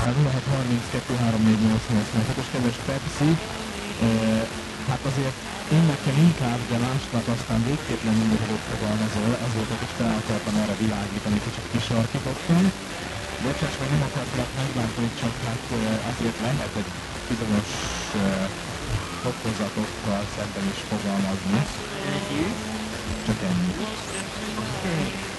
0632348886-os kedves Pepsi, hát azért én nekem inkább, de lásd, aztán végképp nem mindig, hogy fogalmazol, ezért is fel akartam erre világítani, kicsit kisarkítottam. Bocsáss, hogy nem akartalak megbántani, csak hát azért lehet egy bizonyos fokozatokkal szemben is fogalmazni. Csak ennyi.